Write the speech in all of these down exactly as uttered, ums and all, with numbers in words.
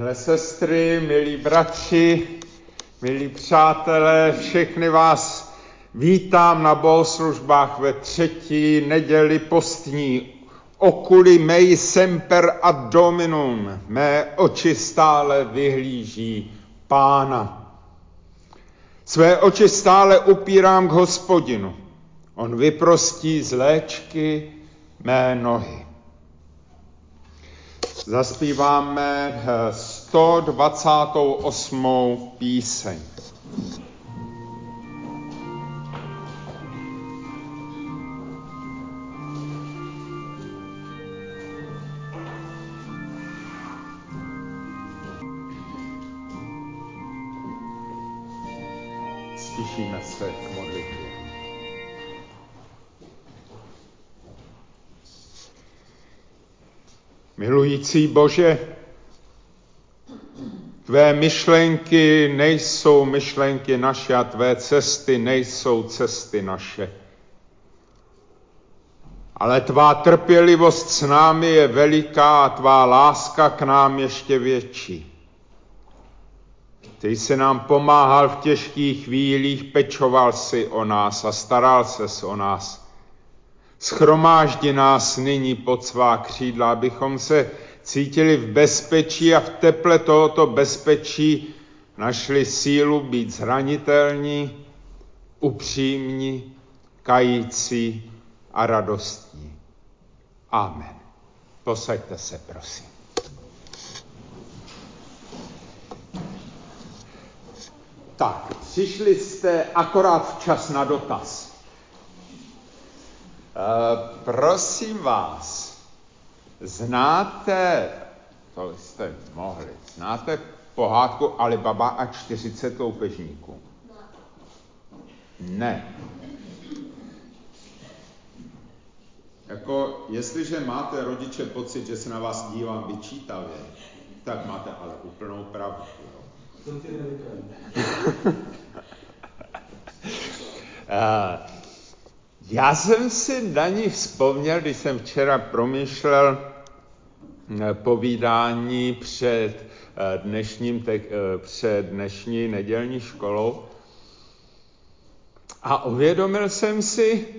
Milé sestry, milí bratři, milí přátelé, všechny vás vítám na bohoslužbách ve třetí neděli postní. Oculi mei semper ad Dominum, mé oči stále vyhlíží Pána. Své oči stále upírám k Hospodinu. On vyprostí z léčky mé nohy. Zaspíváme sto dvacátou osmou píseň. Stišíme se k modlitbě. Milující Bože, tvé myšlenky nejsou myšlenky naše a tvé cesty nejsou cesty naše. Ale tvá trpělivost s námi je veliká a tvá láska k nám ještě větší. Ty jsi nám pomáhal v těžkých chvílích, pečoval si o nás a staral ses o nás. Shromáždi nás nyní pod svá křídla, abychom se cítili v bezpečí a v teple tohoto bezpečí našli sílu být zranitelní, upřímní, kající a radostní. Amen. Posaďte se, prosím. Tak, přišli jste akorát včas na dotaz. Uh, prosím vás, znáte, to jste mohli, znáte pohádku Alibaba a čtyřicet loupežníků? Ne. Jako, jestliže máte rodiče pocit, že se na vás dívám vyčítavě, tak máte ale úplnou pravdu. Jo? uh, Já jsem si na ní vzpomněl, když jsem včera promýšlel povídání před, dnešním, před dnešní nedělní školou a uvědomil jsem si,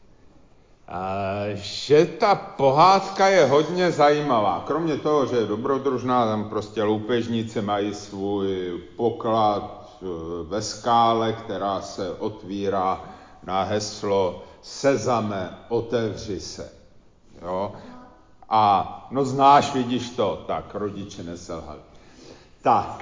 že ta pohádka je hodně zajímavá. Kromě toho, že je dobrodružná, tam prostě loupežníci mají svůj poklad ve skále, která se otvírá na heslo Sezame, otevři se. Jo? A no znáš, vidíš to, tak rodiče neselhali. Tak.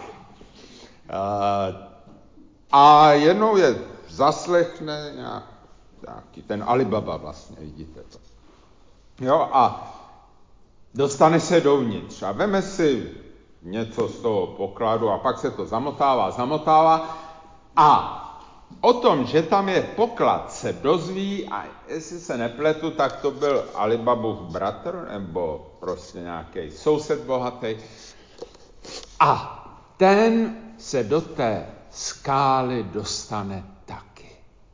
A jednou je zaslechne nějaký ten Alibaba vlastně, vidíte to. Jo, a dostane se dovnitř a veme si něco z toho pokladu a pak se to zamotává, zamotává a o tom, že tam je poklad, se dozví a jestli se nepletu, tak to byl Alibabův bratr nebo prostě nějaký soused bohatý. A ten se do té skály dostane taky.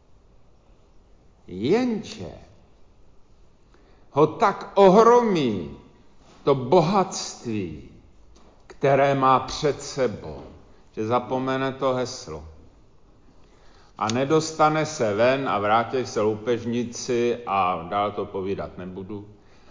Jenže ho tak ohromí to bohatství, které má před sebou, že zapomene to heslo. A nedostane se ven a vrátí se loupežníci a dál to povídat nebudu.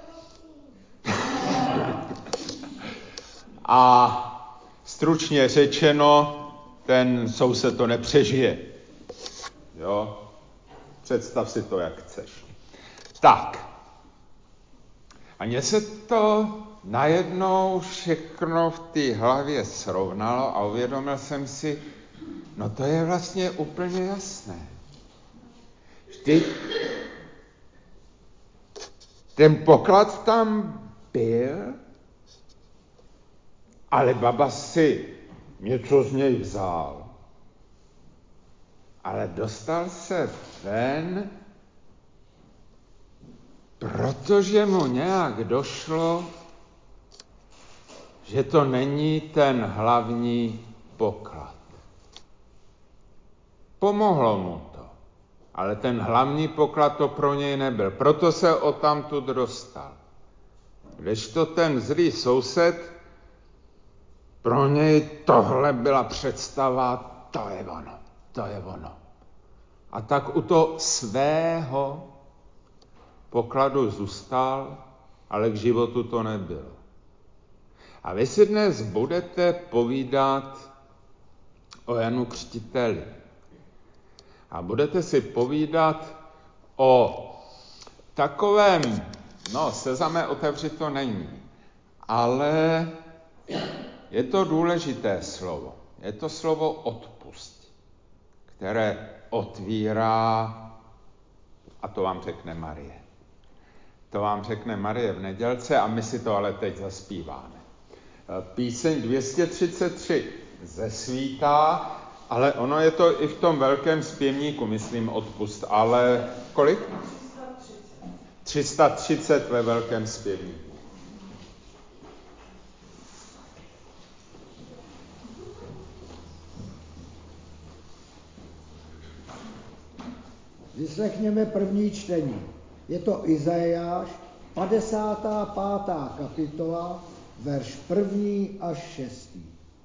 A stručně řečeno, ten soused to nepřežije. Jo? Představ si to, jak chceš. Tak. A mně se to najednou všechno v té hlavě srovnalo a uvědomil jsem si, no to je vlastně úplně jasné. Vždyť ten poklad tam byl, ale baba si něco z něj vzal. Ale dostal se ven, protože mu nějak došlo, že to není ten hlavní poklad. Pomohlo mu to, ale ten hlavní poklad to pro něj nebyl. Proto se odtamtud dostal. Kdežto ten zlý soused Pro něj tohle byla představa, to je ono, to je ono. A tak u toho svého pokladu zůstal, ale k životu to nebylo. A vy si dnes budete povídat o Janu Křtiteli. A budete si povídat o takovém, no, sezame otevřít to není, ale je to důležité slovo. Je to slovo odpusť, které otvírá, a to vám řekne Marie. To vám řekne Marie v nedělce a my si to ale teď zaspíváme. Píseň dvě stě třicet tři zesvítá, ale ono je to i v tom velkém zpěvníku, myslím, odpust, ale kolik? tři sta třicet ve velkém zpěvníku. Vyslechněme první čtení. Je to Izajáš, padesátá pátá kapitola, verš první až šestý.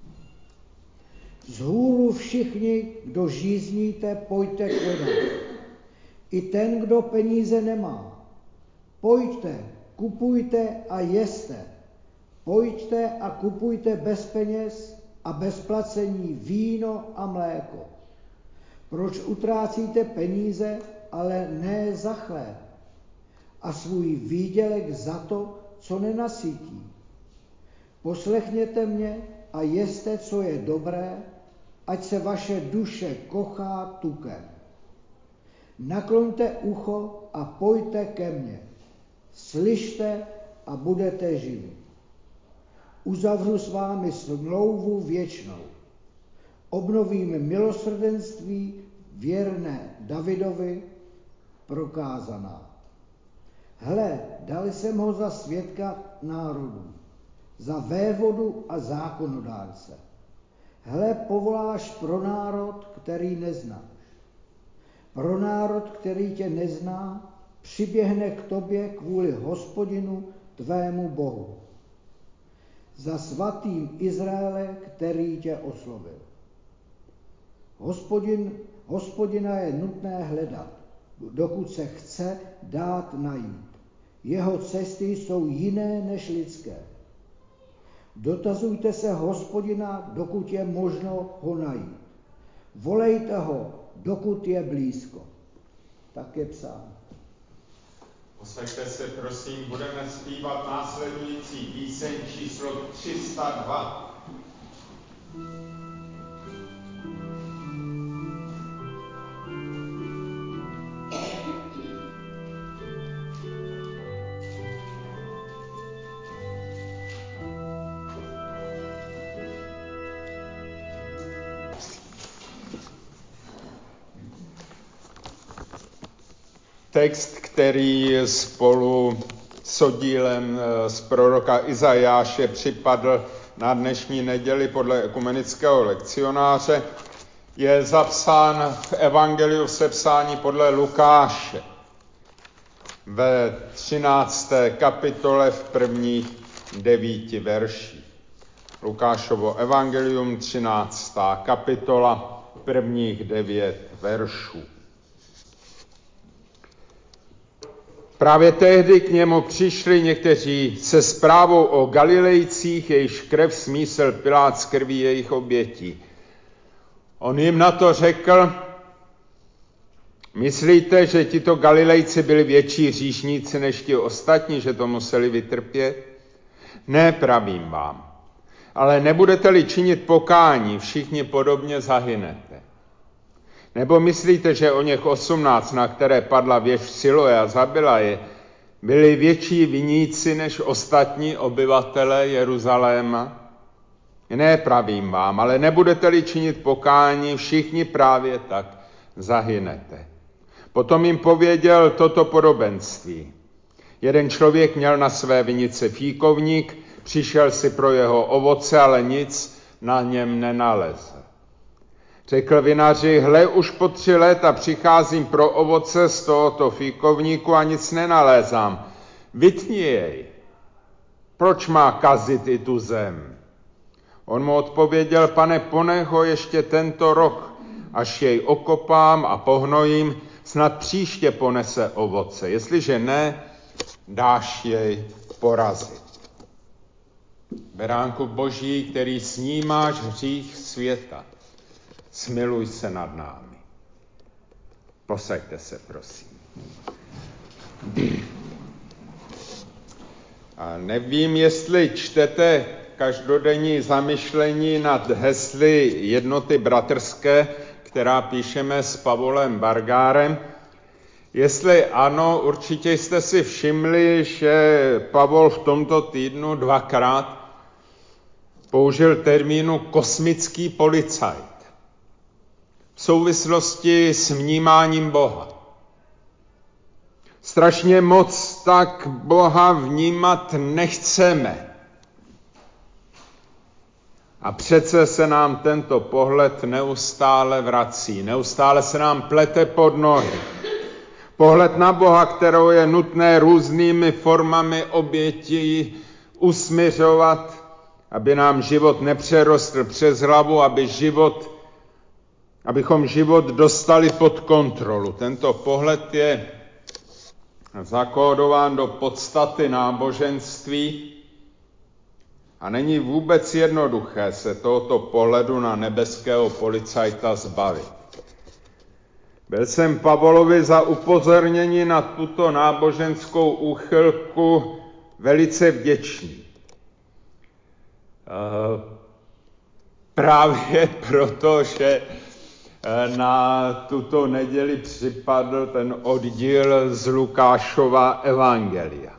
Vzhůru všichni, kdo žízníte, pojďte k vodám. I ten, kdo peníze nemá. Pojďte, kupujte a jeste. Pojďte a kupujte bez peněz a bez placení víno a mléko. Proč utrácíte peníze, ale ne za chléb? A svůj výdělek za to, co nenasytí. Poslechněte mě a jeste, co je dobré, ať se vaše duše kochá tukem. Nakloňte ucho a pojďte ke mně. Slyšte a budete živí. Uzavřu s vámi smlouvu věčnou. Obnovím milosrdenství věrné Davidovi prokázaná. Hle, dal jsem ho za svědka národů, za vévodu a zákonodárce. Hle, povoláš pro národ, který neznáš. Pro národ, který tě nezná, přiběhne k tobě kvůli Hospodinu, tvému Bohu. Za svatým Izraele, který tě oslovil. Hospodin, Hospodina je nutné hledat, dokud se chce dát najít. Jeho cesty jsou jiné než lidské. Dotazujte se Hospodina, dokud je možno ho najít. Volejte ho, dokud je blízko. Tak je psáno. Posaďte se, prosím, budeme zpívat následující píseň číslo tři sta dva. Text, který spolu s oddílem z proroka Izajáše připadl na dnešní neděli podle ekumenického lekcionáře, je zapsán v evangeliu sepsání podle Lukáše ve třinácté kapitole v prvních devíti verších. Lukášovo evangelium, třináctá kapitola, prvních devět veršů. Právě tehdy k němu přišli někteří se zprávou o Galilejcích, jejichž krev smísel Pilát z krví jejich obětí. On jim na to řekl: myslíte, že tito Galilejci byli větší hříšníci než ti ostatní, že to museli vytrpět? Ne, pravím vám. Ale nebudete-li činit pokání, všichni podobně zahynete. Nebo myslíte, že o něch osmnáct, na které padla věž v Siloé a zabila je, byli větší viníci než ostatní obyvatelé Jeruzaléma? Ne, pravím vám, ale nebudete-li činit pokání, všichni právě tak zahynete. Potom jim pověděl toto podobenství. Jeden člověk měl na své vinici fíkovník, přišel si pro jeho ovoce, ale nic na něm nenalezl. Řekl vinaři: hle, už po tři léta přicházím pro ovoce z tohoto fíkovníku a nic nenalézám. Vytni jej. Proč má kazit i tu zem? On mu odpověděl: Pane, ponech ho ještě tento rok, až jej okopám a pohnojím, snad příště ponese ovoce. Jestliže ne, dáš jej porazit. Beránku Boží, který snímáš hřích světa, smiluj se nad námi. Posaďte se, prosím. A nevím, jestli čtete každodenní zamyšlení nad hesly Jednoty bratrské, která píšeme s Pavolem Bargárem. Jestli ano, určitě jste si všimli, že Pavol v tomto týdnu dvakrát použil termínu kosmický policajt v souvislosti s vnímáním Boha. Strašně moc tak Boha vnímat nechceme. A přece se nám tento pohled neustále vrací, neustále se nám plete pod nohy. Pohled na Boha, kterou je nutné různými formami obětí usmiřovat, aby nám život nepřerostl přes hlavu, aby život, abychom život dostali pod kontrolu. Tento pohled je zakódován do podstaty náboženství a není vůbec jednoduché se tohoto pohledu na nebeského policajta zbavit. Byl jsem Pavlovi za upozornění na tuto náboženskou úchylku velice vděčný. Právě proto, že na tuto neděli připadl ten oddíl z Lukášova evangelia.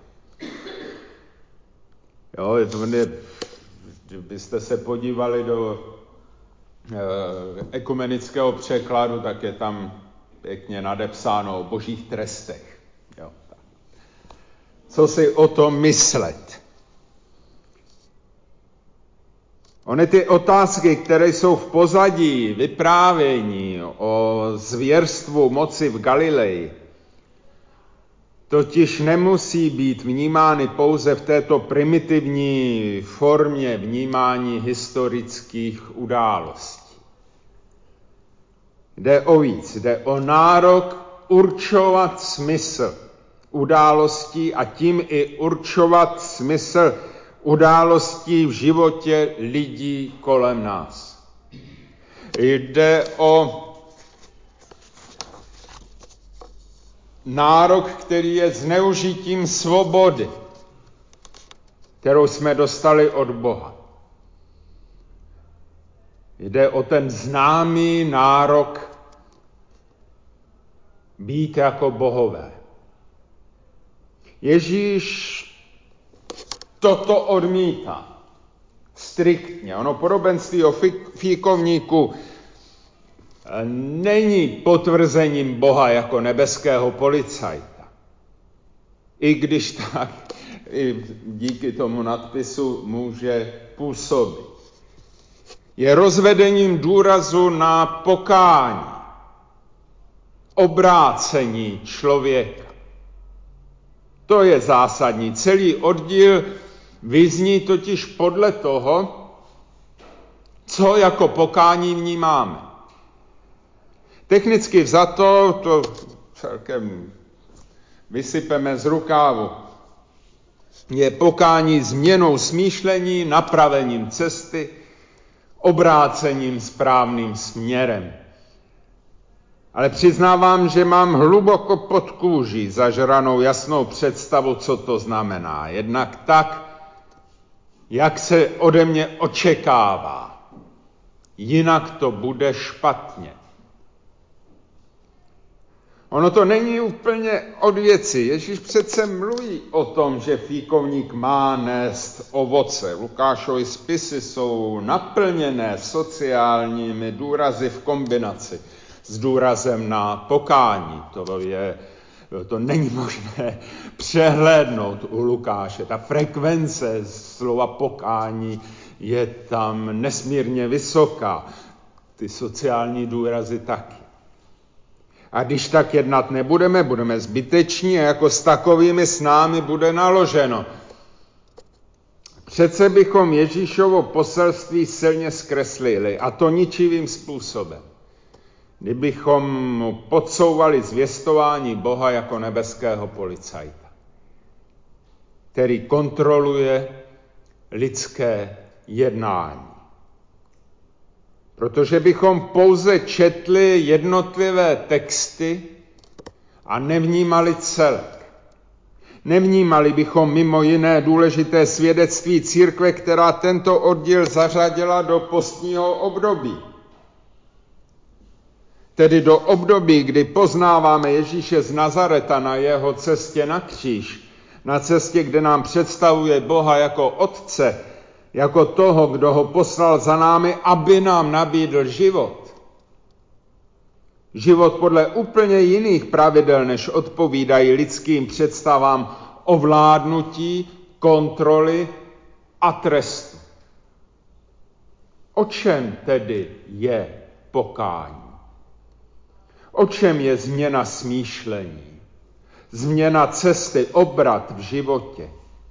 Jo, kdybyste se podívali do ekumenického překladu, tak je tam pěkně nadepsáno o božích trestech. Jo. Co si o tom myslet? Ony ty otázky, které jsou v pozadí vyprávění o zvěrstvu moci v Galileji, totiž nemusí být vnímány pouze v této primitivní formě vnímání historických událostí. Jde o víc, jde o nárok určovat smysl událostí a tím i určovat smysl událostí v životě lidí kolem nás. Jde o nárok, který je zneužitím svobody, kterou jsme dostali od Boha. Jde o ten známý nárok být jako bohové. Ježíš toto odmítá striktně. Ono podobenství o fíkovníku není potvrzením Boha jako nebeského policajta. I když tak, i díky tomu nadpisu může působit. Je rozvedením důrazu na pokání, obrácení člověka. To je zásadní. Celý oddíl vyzní totiž podle toho, co jako pokání vnímáme. Technicky vzato to celkem vysypeme z rukávu. Je pokání změnou smýšlení, napravením cesty, obrácením správným směrem. Ale přiznávám, že mám hluboko pod kůží zažranou jasnou představu, co to znamená. Jednak tak, jak se ode mě očekává. Jinak to bude špatně. Ono to není úplně od věci. Ježíš přece mluví o tom, že fíkovník má nést ovoce. Lukášovy spisy jsou naplněné sociálními důrazy v kombinaci s důrazem na pokání. To je, to není možné přehlédnout u Lukáše. Ta frekvence slova pokání je tam nesmírně vysoká. Ty sociální důrazy taky. A když tak jednat nebudeme, budeme zbyteční a jako s takovými s námi bude naloženo. Přece bychom Ježíšovo poselství silně zkreslili, a to ničivým způsobem, kdybychom mu podsouvali zvěstování Boha jako nebeského policajta, který kontroluje lidské jednání. Protože bychom pouze četli jednotlivé texty a nevnímali celek. Nevnímali bychom mimo jiné důležité svědectví církve, která tento oddíl zařadila do postního období. Tedy do období, kdy poznáváme Ježíše z Nazareta na jeho cestě na kříž, na cestě, kde nám představuje Boha jako Otce, jako toho, kdo ho poslal za námi, aby nám nabídl život. Život podle úplně jiných pravidel, než odpovídají lidským představám ovládnutí, kontroly a trestu. O čem tedy je pokání? O čem je změna smýšlení? Změna cesty, obrat v životě?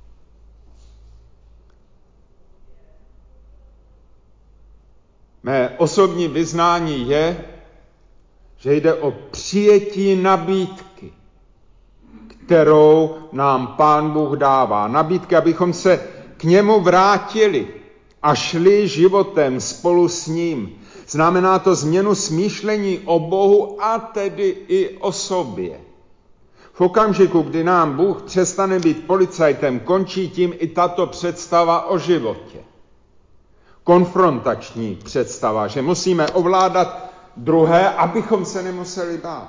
Mé osobní vyznání je, že jde o přijetí nabídky, kterou nám Pán Bůh dává. Nabídky, abychom se k němu vrátili a šli životem spolu s ním. Znamená to změnu smýšlení o Bohu a tedy i o sobě. V okamžiku, kdy nám Bůh přestane být policajtem, končí tím i tato představa o životě. Konfrontační představa, že musíme ovládat druhé, abychom se nemuseli bát.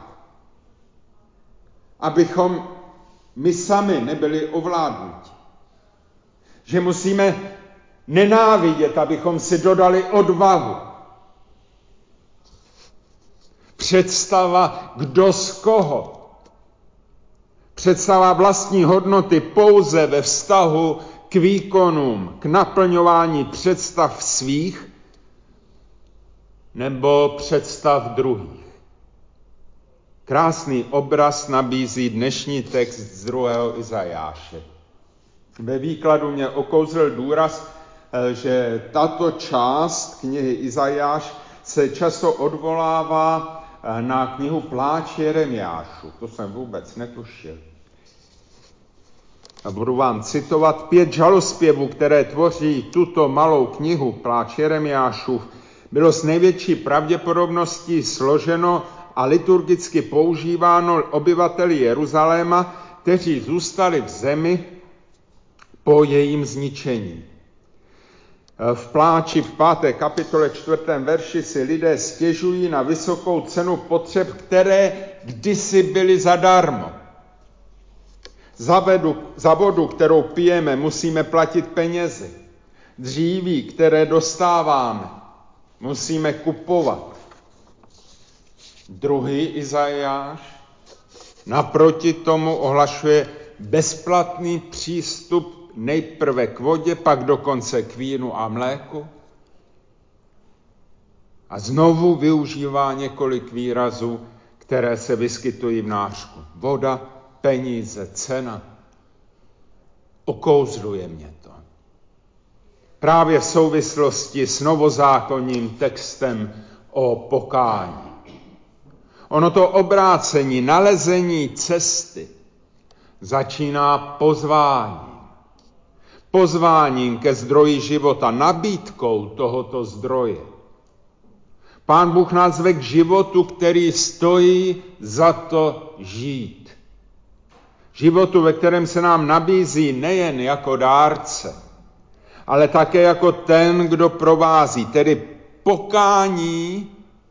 Abychom my sami nebyli ovládnuti. Že musíme nenávidět, abychom si dodali odvahu. Představa, kdo z koho. Představa vlastní hodnoty pouze ve vztahu k výkonům, k naplňování představ svých nebo představ druhých. Krásný obraz nabízí dnešní text z druhého Izajáše. Ve výkladu mě okouzl důraz, že tato část knihy Izajáš se často odvolává na knihu Pláč Jeremiášu. To jsem vůbec netušil. A budu vám citovat pět žalospěvů, které tvoří tuto malou knihu Pláč Jeremiášův. Bylo s největší pravděpodobností složeno a liturgicky používáno obyvateli Jeruzaléma, kteří zůstali v zemi po jejím zničení. V Pláči v páté kapitole čtvrtém verši si lidé stěžují na vysokou cenu potřeb, které kdysi byly zadarmo. Za, vedu, za vodu, kterou pijeme, musíme platit penězi. Dříví, které dostáváme, musíme kupovat. Druhý Izajáš naproti tomu ohlašuje bezplatný přístup nejprve k vodě, pak dokonce k vínu a mléku. A znovu využívá několik výrazů, které se vyskytují v nářku. Voda, peníze, cena. Okouzluje mě to. Právě v souvislosti s novozákonním textem o pokání. Ono to obrácení, nalezení cesty začíná pozváním. Pozváním ke zdroji života, nabídkou tohoto zdroje. Pán Bůh nás zve k životu, který stojí za to žít. Životu, ve kterém se nám nabízí nejen jako dárce, ale také jako ten, kdo provází. Tedy pokání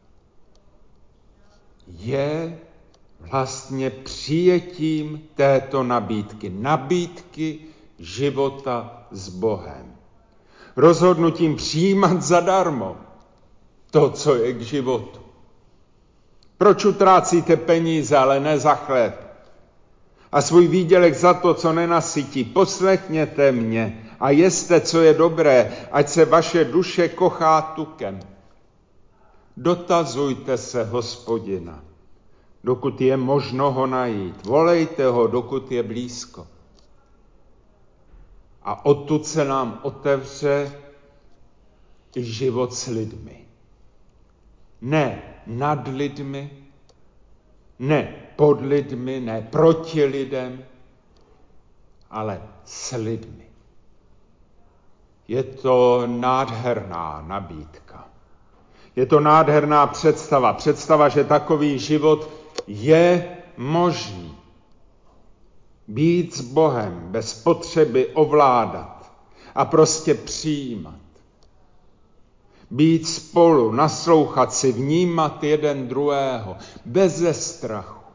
je vlastně přijetím této nabídky. Nabídky života s Bohem. Rozhodnutím přijímat zadarmo to, co je k životu. Proč utrácíte peníze, ale ne za chléb? A svůj výdělek za to, co nenasytí? Poslechněte mě a jeste, co je dobré, ať se vaše duše kochá tukem. Dotazujte se Hospodina, dokud je možno ho najít. Volejte ho, dokud je blízko. A odtud se nám otevře i život s lidmi. Ne nad lidmi, ne pod lidmi, ne proti lidem, ale s lidmi. Je to nádherná nabídka. Je to nádherná představa. Představa, že takový život je možný. Být s Bohem bez potřeby ovládat a prostě přijímat. Být spolu, naslouchat si, vnímat jeden druhého, beze strachu.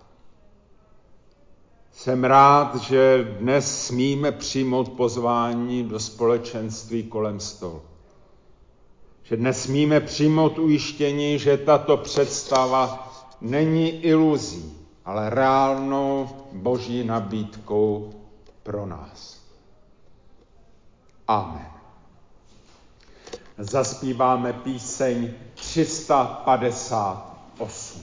Jsem rád, že dnes smíme přijmout pozvání do společenství kolem stolu. Že dnes smíme přijmout ujištění, že tato představa není iluzí, ale reálnou boží nabídkou pro nás. Amen. Zaspíváme píseň tři sta padesát osm.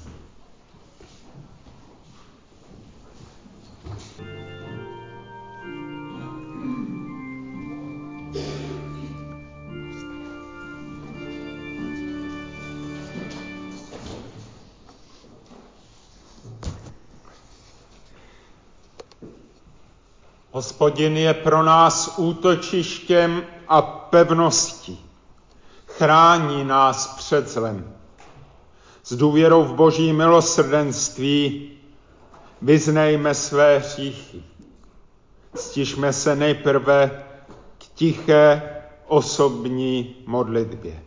Hospodin je pro nás útočištěm a pevností. Chrání nás před zlem. S důvěrou v boží milosrdenství vyznejme své hříchy. Stižme se nejprve k tiché osobní modlitbě.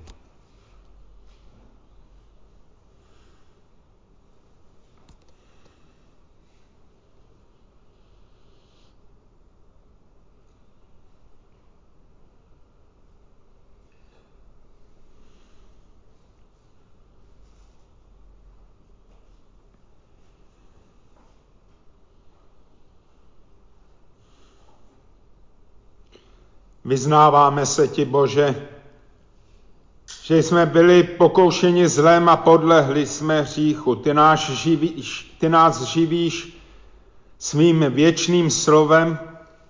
Vyznáváme se ti, Bože, že jsme byli pokoušeni zlem a podlehli jsme hříchu. Ty, náš živíš, ty nás živíš svým věčným slovem,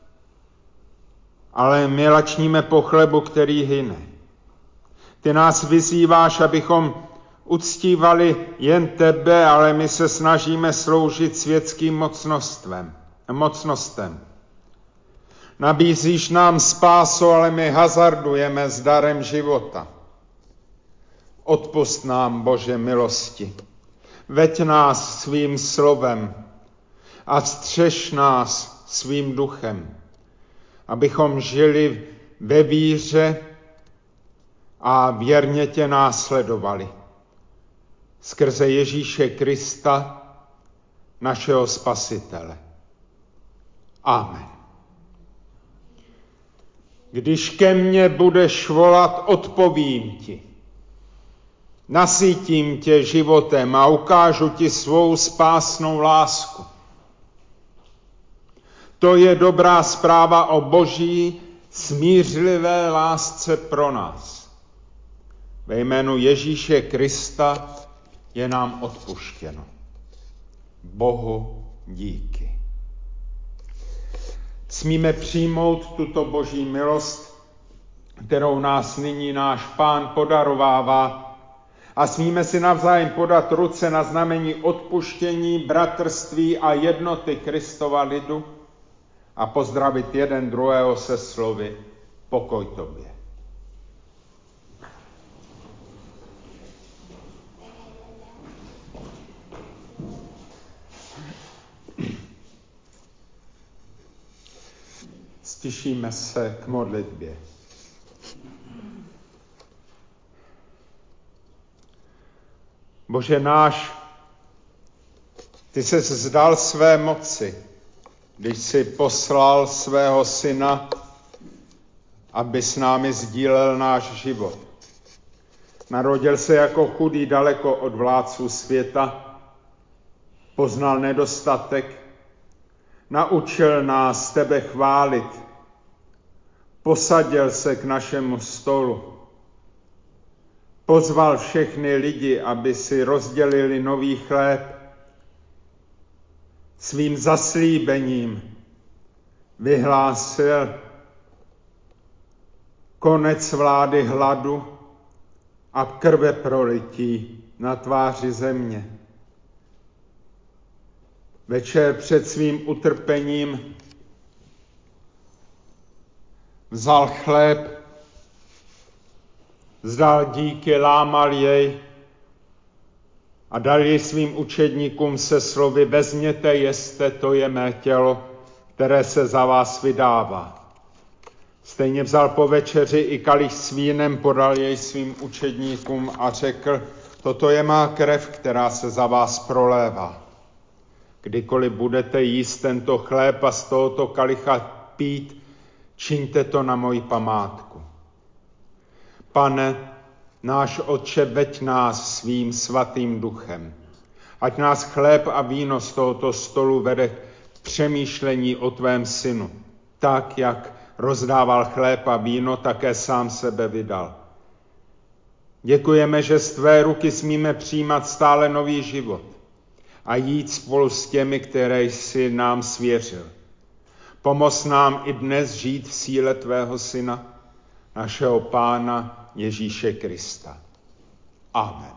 ale my lačníme po chlebu, který hyne. Ty nás vyzýváš, abychom uctívali jen tebe, ale my se snažíme sloužit světským mocnostem. mocnostem. Nabízíš nám spásu, ale my hazardujeme s darem života. Odpusť nám, Bože, milosti. Veď nás svým slovem a střež nás svým duchem, abychom žili ve víře a věrně tě následovali. Skrze Ježíše Krista, našeho Spasitele. Amen. Když ke mně budeš volat, odpovím ti. Nasytím tě životem a ukážu ti svou spásnou lásku. To je dobrá zpráva o boží smířlivé lásce pro nás. Ve jménu Ježíše Krista je nám odpuštěno. Bohu díky. Smíme přijmout tuto boží milost, kterou nás nyní náš Pán podarovává, a smíme si navzájem podat ruce na znamení odpuštění, bratrství a jednoty Kristova lidu a pozdravit jeden druhého se slovy pokoj tobě. Stišíme se k modlitbě. Bože náš, ty se vzdal své moci, když jsi poslal svého syna, aby s námi sdílel náš život. Narodil se jako chudý daleko od vládců světa, poznal nedostatek, naučil nás tebe chválit, posadil se k našemu stolu, pozval všechny lidi, aby si rozdělili nový chléb. Svým zaslíbením vyhlásil, konec vlády hladu a krve prolití na tváři země. Večer před svým utrpením vzal chléb, vzdal díky, lámal jej a dal jej svým učedníkům se slovy: vezměte, jeste, to je mé tělo, které se za vás vydává. Stejně vzal po večeři i kalich s vínem, podal jej svým učedníkům a řekl: toto je má krev, která se za vás prolévá. Kdykoliv budete jíst tento chléb a z tohoto kalicha pít, čiňte to na moji památku. Pane, náš Otče, veď nás svým svatým duchem. Ať nás chléb a víno z tohoto stolu vede k přemýšlení o tvém synu. Tak, jak rozdával chléb a víno, také sám sebe vydal. Děkujeme, že z tvé ruky smíme přijímat stále nový život a jít spolu s těmi, které jsi nám svěřil. Pomoz nám i dnes žít v síle tvého syna, našeho Pána Ježíše Krista. Amen.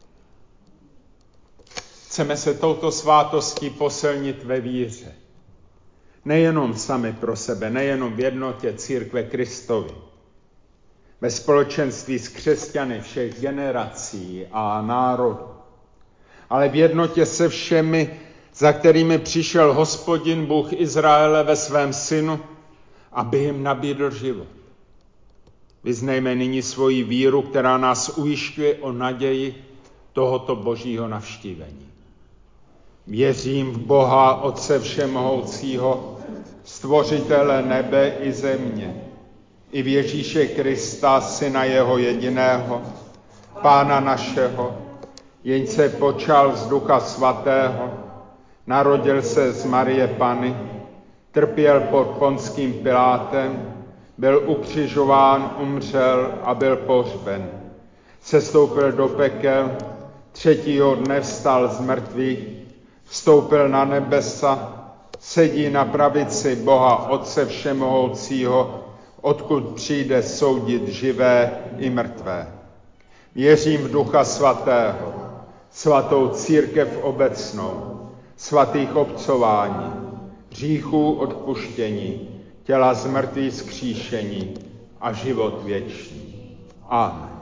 Chceme se touto svátostí posilnit ve víře. Nejenom sami pro sebe, nejenom v jednotě církve Kristovi, ve společenství s křesťany všech generací a národů, ale v jednotě se všemi, za kterými přišel Hospodin Bůh Izraele ve svém synu, aby jim nabídl život. Vyznejme nyní svoji víru, která nás ujišťuje o naději tohoto božího navštívení. Věřím v Boha, Otce všemohoucího, stvořitele nebe i země, i v Ježíše Krista, syna jeho jediného, Pána našeho, jenž se počal z Ducha svatého, narodil se z Marie Panny, trpěl pod Ponským Pilátem, byl ukřižován, umřel a byl pohřben. Sestoupil do pekel, třetího dne vstal z mrtvých, vstoupil na nebesa, sedí na pravici Boha Otce všemohoucího, odkud přijde soudit živé i mrtvé. Věřím v Ducha svatého, svatou církev obecnou, svatých obcování, hříchů odpuštění, těla z mrtvých zkříšení a život věčný. Amen.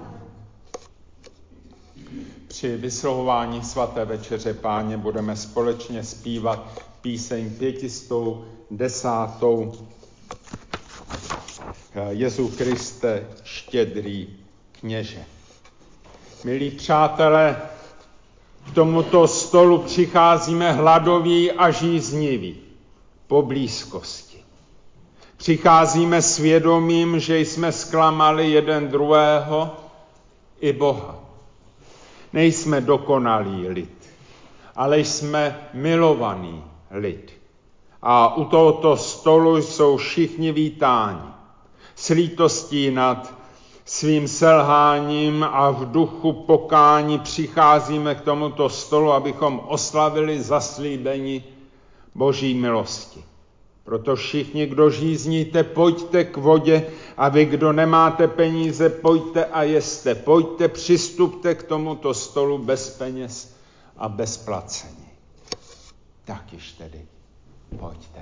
Při vyslovování svaté večeře Páně budeme společně zpívat píseň pětistou desátou. Jezu Kriste, štědrý kněže. Milí přátelé, k tomuto stolu přicházíme hladoví a žízniví po blízkosti. Přicházíme svědomím, že jsme zklamali jeden druhého i Boha. Nejsme dokonalý lid, ale jsme milovaný lid. A u tohoto stolu jsou všichni vítáni. S lítostí nad svým selháním a v duchu pokání přicházíme k tomuto stolu, abychom oslavili zaslíbení Boží milosti. Proto všichni, kdo žízníte, pojďte k vodě, a vy, kdo nemáte peníze, pojďte a jeste. Pojďte, přistupte k tomuto stolu bez peněz a bez placení. Tak již tedy, pojďte.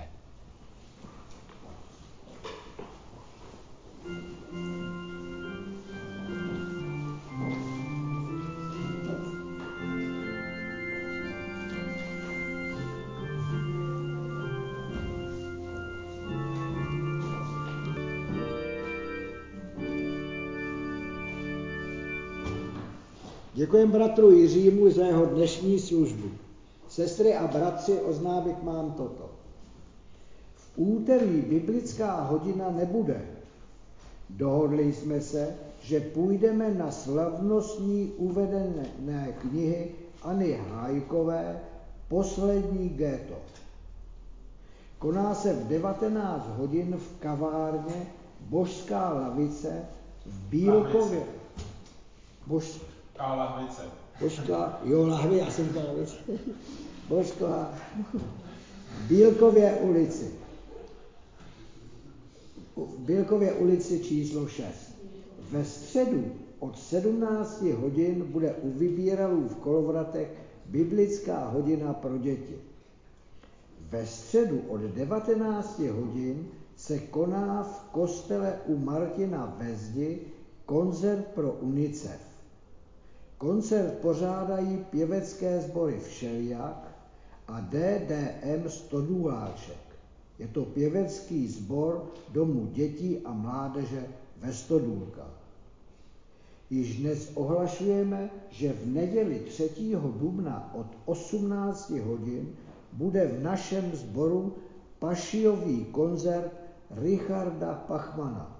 Děkujem bratru Jiřímu za jeho dnešní službu. Sestry a bratři, oznámit mám toto. V úterý biblická hodina nebude. Dohodli jsme se, že půjdeme na slavnostní uvedené knihy Anny Hájkové Poslední géto. Koná se v devatenáct hodin v kavárně Božská lavice v Bílkově. Bož... Lahvice. Božská, jo, lahvi, já jsem to lahvice. Božská, v Bílkově ulici. Bílkově ulici číslo šest. Ve středu od sedmnácti hodin bude u vybíralů v Kolovratech biblická hodina pro děti. Ve středu od devatenácti hodin se koná v kostele u Martina ve Zdi koncert pro UNICEF. Koncert pořádají pěvecké sbory Všelijak a D D M Stodůláček. Je to pěvecký sbor Domu dětí a mládeže ve Stodůlkách. Již dnes ohlašujeme, že v neděli třetího dubna od osmnácti hodin bude v našem sboru pašiový koncert Richarda Pachmana.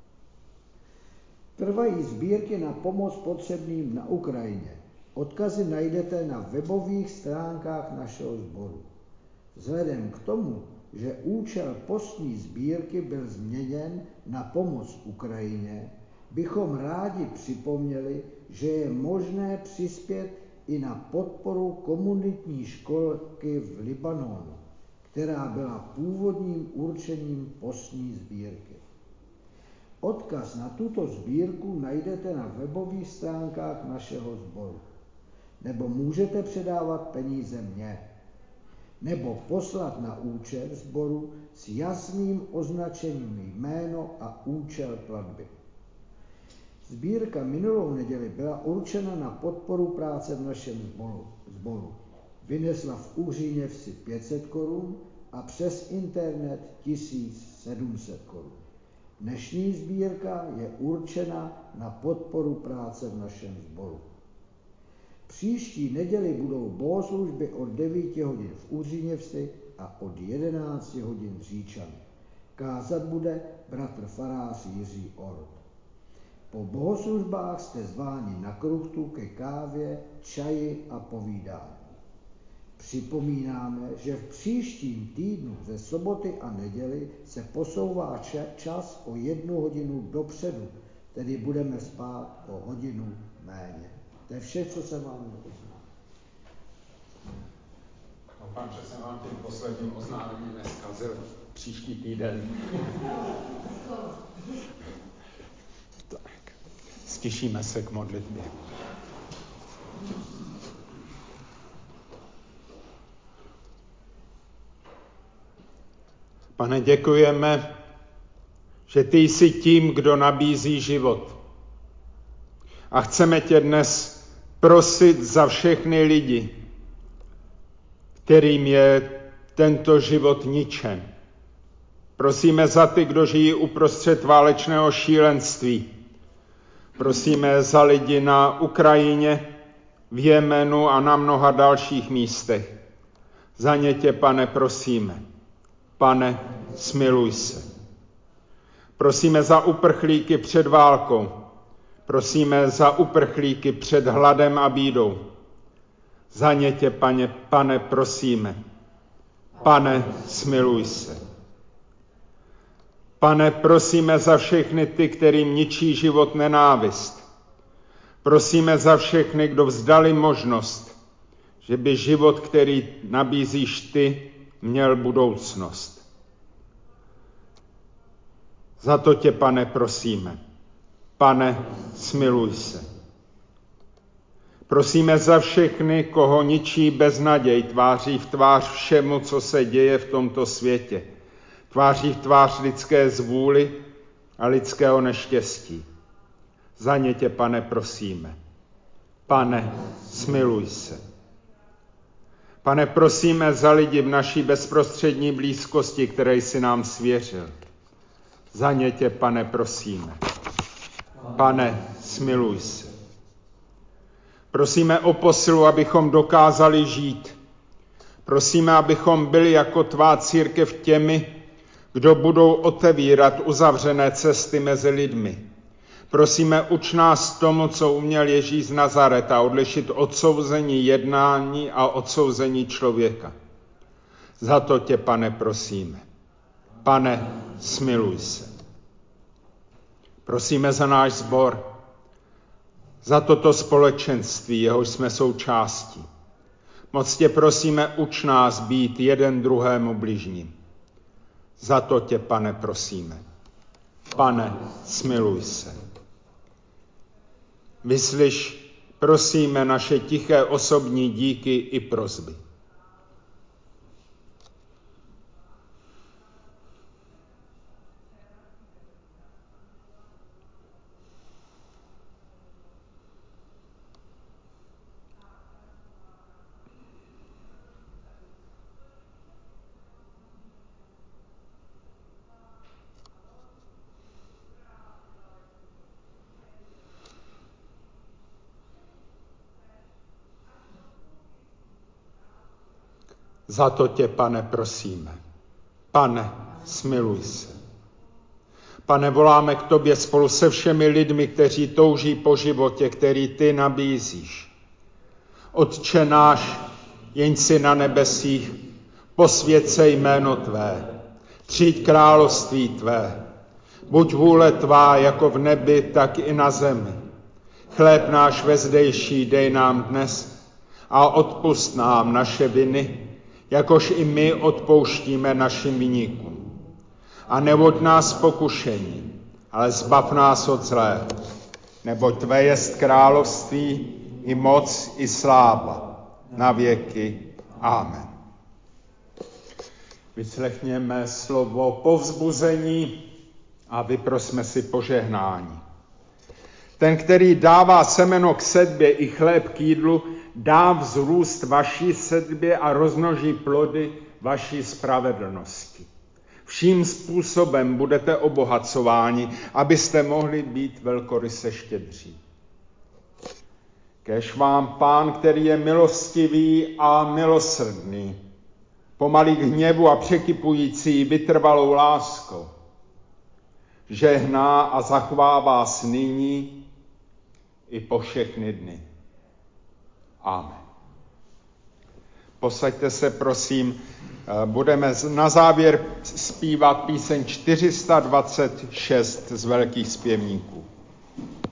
Trvají sbírky na pomoc potřebným na Ukrajině. Odkazy najdete na webových stránkách našeho sboru. Vzhledem k tomu, že účel postní sbírky byl změněn na pomoc Ukrajině, bychom rádi připomněli, že je možné přispět i na podporu komunitní školky v Libanonu, která byla původním určením postní sbírky. Odkaz na tuto sbírku najdete na webových stránkách našeho sboru. Nebo můžete předávat peníze mně. Nebo poslat na účet sboru s jasným označením jméno a účel platby. Sbírka minulou neděli byla určena na podporu práce v našem sboru. Vynesla v Uhříně vsi pět set korun a přes internet tisíc sedm set korun. Dnešní sbírka je určena na podporu práce v našem sboru. Příští neděli budou bohoslužby od devíti hodin v Uhříně vsi a od jedenácti hodin v Říčanech. Kázat bude bratr farář Jiří Ort. Po bohoslužbách jste zváni na kruchtu ke kávě, čaji a povídání. Připomínáme, že v příštím týdnu ze soboty a neděli se posouvá čas o jednu hodinu dopředu, tedy budeme spát o hodinu méně. To je vše, co se vám ozná. Doufám, že jsem vám tím posledním oznámením nezkazil příští týden. Tak, stišíme se k modlitbě. Pane, děkujeme, že ty jsi tím, kdo nabízí život. A chceme tě dnes prosit za všechny lidi, kterým je tento život ničen. Prosíme za ty, kdo žijí uprostřed válečného šílenství. Prosíme za lidi na Ukrajině, v Jemenu a na mnoha dalších místech. Za ně tě, Pane, prosíme. Pane, smiluj se. Prosíme za uprchlíky před válkou. Prosíme za uprchlíky před hladem a bídou. Za ně tě, pane, pane, prosíme. Pane, smiluj se. Pane, prosíme za všechny ty, kterým ničí život nenávist. Prosíme za všechny, kdo vzdali možnost, že by život, který nabízíš ty, měl budoucnost. Za to tě, Pane, prosíme. Pane, smiluj se. Prosíme za všechny, koho ničí beznaděj, tváří v tvář všemu, co se děje v tomto světě. Tváří v tvář lidské zvůli a lidského neštěstí. Za ně tě, Pane, prosíme. Pane, smiluj se. Pane, prosíme za lidi v naší bezprostřední blízkosti, které jsi nám svěřil. Za ně tě, Pane, prosíme. Pane, smiluj se. Prosíme o posilu, abychom dokázali žít. Prosíme, abychom byli jako tvá církev těmi, kdo budou otevírat uzavřené cesty mezi lidmi. Prosíme, uč nás tomu, co uměl Ježíš z Nazareta, odlišit odsouzení jednání a odsouzení člověka. Za to tě, Pane, prosíme. Pane, smiluj se. Prosíme za náš sbor, za toto společenství, jehož jsme součástí. Moc tě prosíme, uč nás být jeden druhému bližním. Za to tě, Pane, prosíme. Pane, smiluj se. Vyslyš, prosíme, naše tiché osobní díky i prosby. Za to tě, Pane, prosíme. Pane, smiluj se. Pane, voláme k tobě spolu se všemi lidmi, kteří touží po životě, který ty nabízíš. Otče náš, jeň si na nebesích, posvěť se jméno tvé, přijď království tvé, buď vůle tvá jako v nebi, tak i na zemi. Chléb náš vezdejší dej nám dnes a odpusť nám naše viny, jakož i my odpouštíme našim viníkům. A nevoď nás pokušení, ale zbav nás od zlého, neboť tvé jest království, i moc, i sláva, na věky. Amen. Vyslechněme slovo povzbuzení a vyprosme si požehnání. Ten, který dává semeno k sedbě i chléb k jídlu, dá vzrůst vaší sedbě a rozmnoží plody vaší spravedlnosti. Vším způsobem budete obohacováni, abyste mohli být velkoryse štědří. Kéž vám Pán, který je milostivý a milosrdný, pomalý k hněvu a překypující vytrvalou láskou, žehná a zachová vás nyní i po všechny dny. Amen. Posaďte se, prosím, budeme na závěr zpívat píseň čtyři sta dvacet šest z velkých zpěvníků.